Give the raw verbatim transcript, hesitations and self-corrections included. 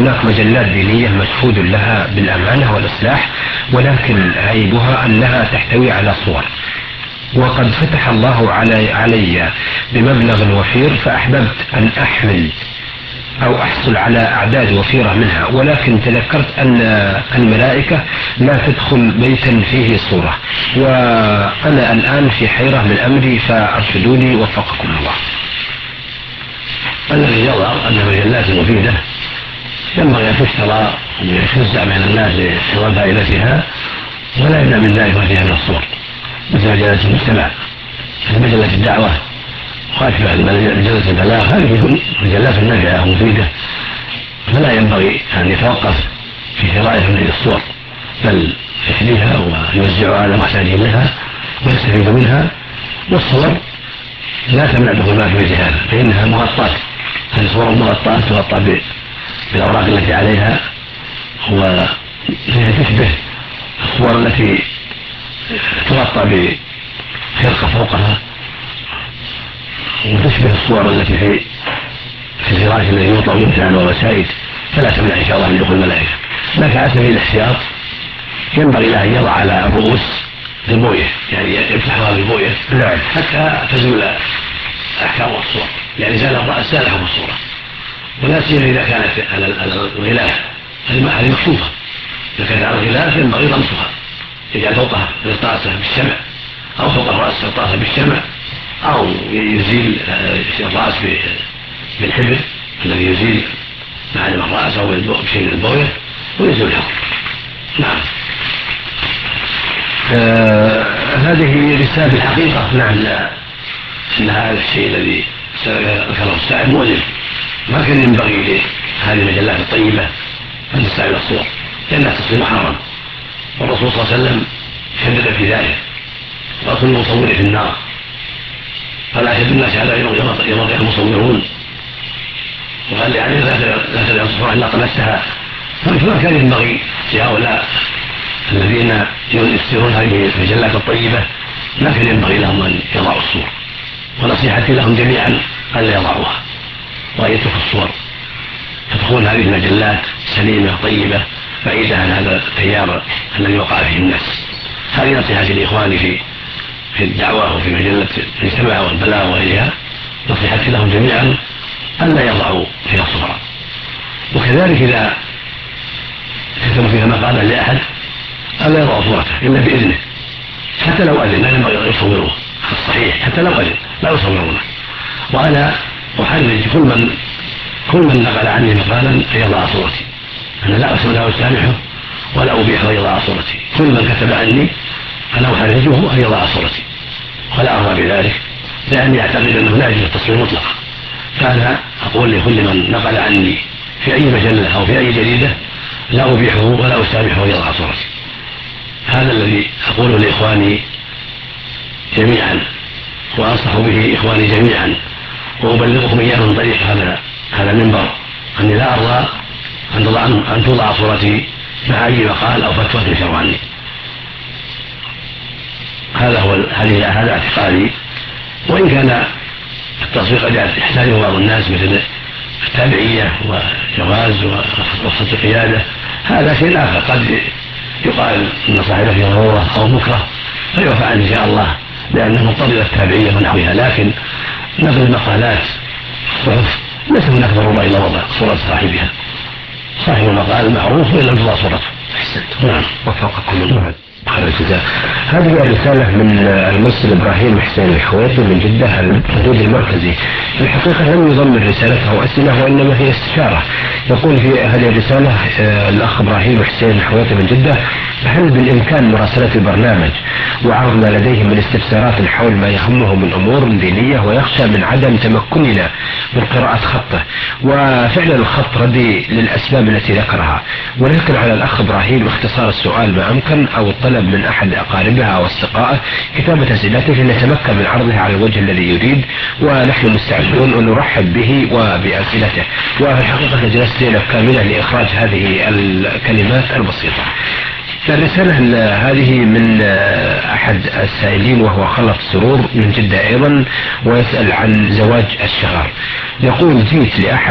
هناك مجلات دينية مشهود لها بالأمانة والإصلاح، ولكن عيبها أنها تحتوي على صور، وقد فتح الله علي, علي بمبلغ وفير، فأحببت أن أحمل أو أحصل على أعداد وفيرة منها، ولكن تذكرت أن الملائكة لا تدخل بيتا فيه صورة، وأنا الآن في حيرة من أمري، فأرشدوني وفقكم الله. الذي يظهر أن المجلات المفيدة ينبغي أن تشترى ويتوزع بين الناس لحفظ فائدتها، ولا يمنع من ذلك ما فيها من الصور، مثل مجلة المجتمع، مثل مجلة الدعوة وأشبه مجلة البلاغ. هذه مجلات نافعة ومفيدة، فلا ينبغي أن يتوقف في شرائها من الصور، بل يشريها ويوزعها على محتاجين لها ويستفيد منها. والصور لا تمنع دخول ما في مثل هذا، فإنها مغطاة، هذه صور مغطاة تغطى بالأوراق التي عليها، وهي تشبه الصور التي تغطى بخرقة فوقها، وتشبه الصور التي في في الفراش الذي يوطأ الإنسان والوسائد، فلا تمنع إن شاء الله من دخول الملائكة. لكن على سبيل الاحتياط ينبغي له أن يضع على الرؤوس بالبوية، يعني يفتحها بالبوية حتى تزول أحكام الصور، يعني زال الرأس زال حكم الصورة، ولا سيما إذا كانت على الغلاف، هذه مكشوفة، إذا كانت على الغلاف ينبغي رمسها، يجعل فوقها الطاسة بالشمع، أو فوق الرأس الطاسة بالشمع، أو يزيل الرأس بالحبر الذي يزيل معالم الرأس أو بشيء من البوية ويزيل الحكم. نعم. آه هذه رسالة الحقيقة. نعم. إن هذا الشيء الذي ذكره السائل مؤلم، ما كان ينبغي لهذه المجلات الطيبة أن تستعمل الصور، لأنها تصير محرم، والرسول صلى الله عليه وسلم شدد في ذلك، وأصل المصور في النار، فلا أشد الناس على يوم يرى المصورون، وقال يعني لا تدع الصفحة إلا طمستها. فما كان ينبغي لهؤلاء الذين يسيرون هذه المجلات الطيبة، ما كان ينبغي لهم أن يضعوا الصور، ونصيحتي لهم جميعا ألا يضعوها وأن يتركوا الصور، فتكون هذه المجلات سليمة طيبة بعيدة عن هذا التيار الذي وقع فيه الناس. هذه نصيحتي لإخواني في في الدعوة وفي مجلة المجتمع والبلاغ وغيرها، نصيحتي لهم جميعا ألا يضعوا فيها صورا. وكذلك إذا كتبوا فيها مقالا لأحد ألا يضعوا صورته إلا بإذنه، حتى لو أذن لا ينبغي يصوروه، الصحيح حتى لو أذن لا يصورونه. وأنا أحرج كل من كل من نقل عني مقالا أن يضع صورتي، أنا لا أسامحه ولا أبيح أن يضع صورتي. كل من كتب عني أنا أحرجه أن يضع صورتي، ولا أرضى بذلك، لأني أعتقد أنه لا يجوز التصوير مطلقا. فأنا أقول لكل من نقل عني في أي مجلة أو في أي جريدة لا أبيحه ولا أسامحه أن يضع صورتي. هذا الذي أقوله لإخواني جميعا، وأنصح به إخواني جميعا، وأبلغهم إياه من طريق هذا هذا المنبر، أني لا أرضى أن توضع أن توضع صورتي مع أي مقال أو فتوى تنشر عني. هذا هو هذه هذا اعتقادي. وإن كان التصوير قد يحتاجه بعض الناس مثل التابعية وجواز ورخصة القيادة، هذا شيء آخر، قد يقال أن صاحبه في ضرورة أو مكره فيعفى عنه إن شاء الله لأنه مضطر إلى التابعية ونحوها. لكن نقل المقالات الصحف ليس هناك ضرورة إلى وضع صورة صاحبها، صاحب المقال معروف وإن لم تضع صورته. أحسنت. نعم. وفقكم الله. هذه رسالة من المرسل إبراهيم حسين الحويطي من جدة الحدود المركزي. في الحقيقة لم يضمن رسالته أسئلة وإنما هي استشارة. يقول في هذه الرسالة الأخ إبراهيم حسين الحويطي من جدة: هل بالإمكان مراسلة البرنامج وعرض ما لديه من استفسارات حول ما يهمه من أمور دينية ويخشى من عدم تمكننا من قراءة خطه؟ وفعلا الخط ردي للأسباب التي ذكرها، ولكن على الأخ إبراهيم اختصار السؤال ما أمكن أو الطلب من أحد أقاربها أو أصدقائه كتابة أسئلته لنتمكن من عرضها على الوجه الذي يريد، ونحن مستعدون أن نرحب به وبأسئلته. وفي الحقيقة جلست ليلة كاملة لإخراج هذه الكلمات البسيطة. الرسالة هذه من أحد السائلين وهو خلف سرور من جدة أيضا، ويسأل عن زواج الشغار. يقول: جئت لأحد